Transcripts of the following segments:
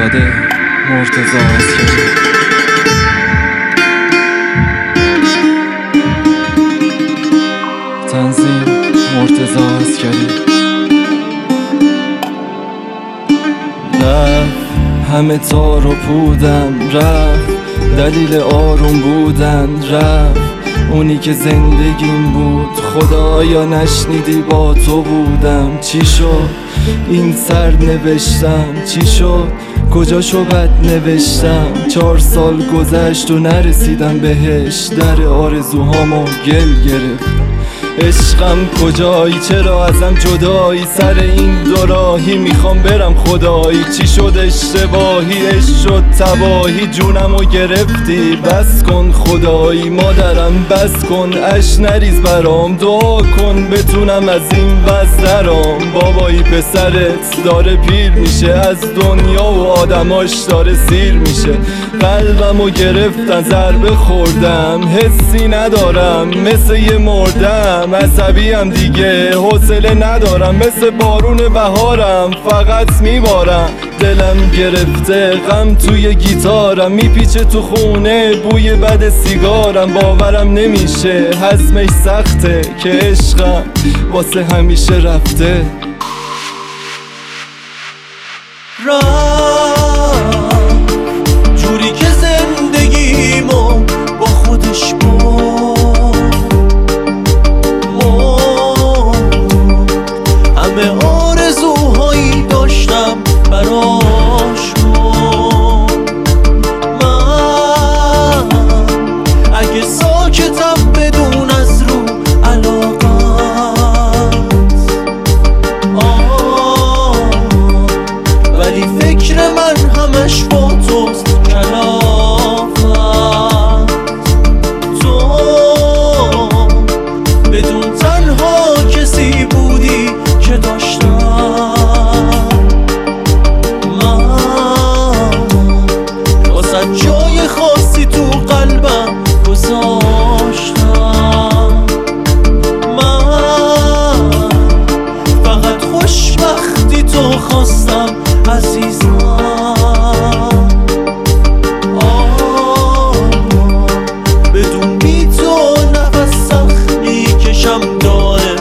زاده مرتضی عسکری. تنظیم مرتضی عسکری. رفت همه تار و پودم، رفت دلیل آروم بودن، رفت اونی که زندگیم بود. خدایا نشنیدی با تو بودم. چی شد این سر نوشتم؟ چی شد کجاشو بد نوشتم؟ 4 سال گذشت و نرسیدم بهش. در آرزوهامو گل گرفت. عشقم کجایی؟ چرا ازم جدایی؟ سر این دو راهی میخوام برم خدایی. چی شد اشتباهی؟ عشق شد تباهی. جونمو گرفتی بس کن خدایی. مادرم بس کن اش نریز برام. دعا کن بتونم از این وضع درام. بابایی پسرت داره پیر میشه، از دنیا و آدماش داره سیر میشه. قلبمو گرفتن ضربه خوردم، حسی ندارم مثل یه مردم. عصبیم دیگه حوصله ندارم، مثل بارون بهارم فقط میبارم. دلم گرفته غم توی گیتارم، میپیچه تو خونه بوی بد سیگارم. باورم نمیشه هضمش سخته که عشقم واسه همیشه رفته. جوری که زندگیمو با خودش همه آرزوهایی داشتم براش. من اگه ساکتم بدون از رو علاقت، ولی فکر من همش با توست. کلافت تو بدون تنها کسی بودی که داشتم. من واسه جای خاصی تو قلبم گذاشتم. من فقط خوشبختی تو خواستم عزیزم. بدون بی تو نفس سخت میکشم داره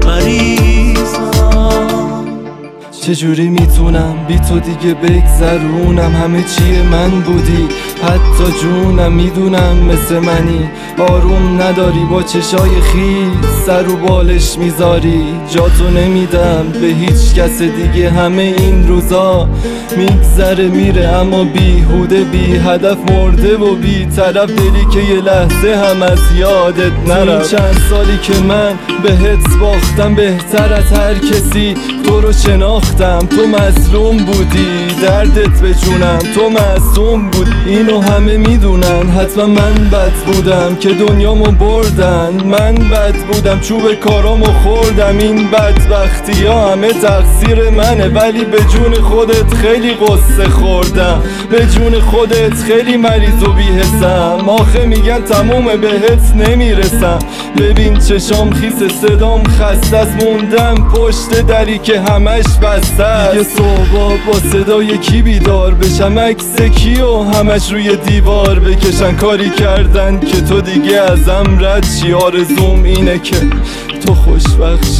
مریضم. چجوری میتونم بی تو دیگه بگذرونم؟ همه چیه من بودی، حتی جونم. میدونم مثل منی آروم نداری، با چشای خیس سر و بالش میذاری. جاتو نمیدم به هیچ کس دیگه. همه این روزا میگذره میره، اما بیهوده بی هدف مرده و بی طرف. دلی که یه لحظه هم از یادت نرفت. چند سالی که من بهت باختم بهتر از هر کسی. تو رو شناختم، تو مظلوم بودی، دردت به جونم تو معصوم بودی. اینو همه میدونن، حتما من بد بودم که دنیامو بردن. من بد بودم چوب کارامو خوردم. این بدبختی ها همه تقصیر منه، ولی به جون خودت خیلی قصه خوردم. به جون خودت خیلی مریض و بی‌حسم. آخه میگن تمومه بهت نمیرسم. ببین چشام خیس، صدام خسته است. موندم پشت دری که همش بسته است. دیگه صبح با صدای کی بیدار بشم؟ عکس کی و همش روی دیوار بکشن. کاری کردن که تو دیگه ازم رد شی. آرزوم اینه که تو خوشبخت شی.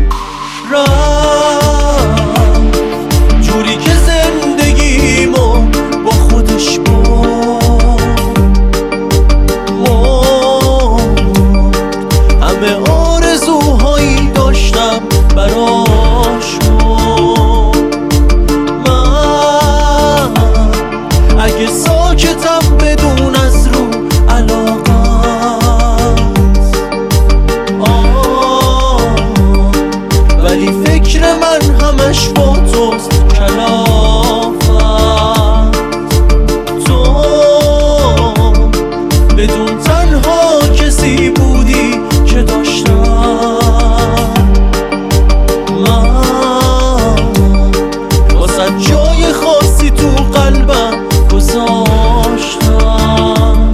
جوری که زندگیمو با خودش همه آرزوهایی داشتم براش. من اگه ساکتم بدون از رو علاقت، ولی فکر من همش با توست. کلافت تو بدون تنها کسی بودی که داشتم. من واسه جای خاصی تو قلبم گذاشتم.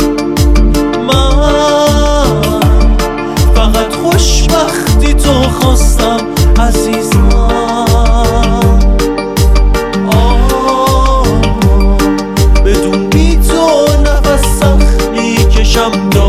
من فقط خوشبختی تو خواستم عزیزم. دلم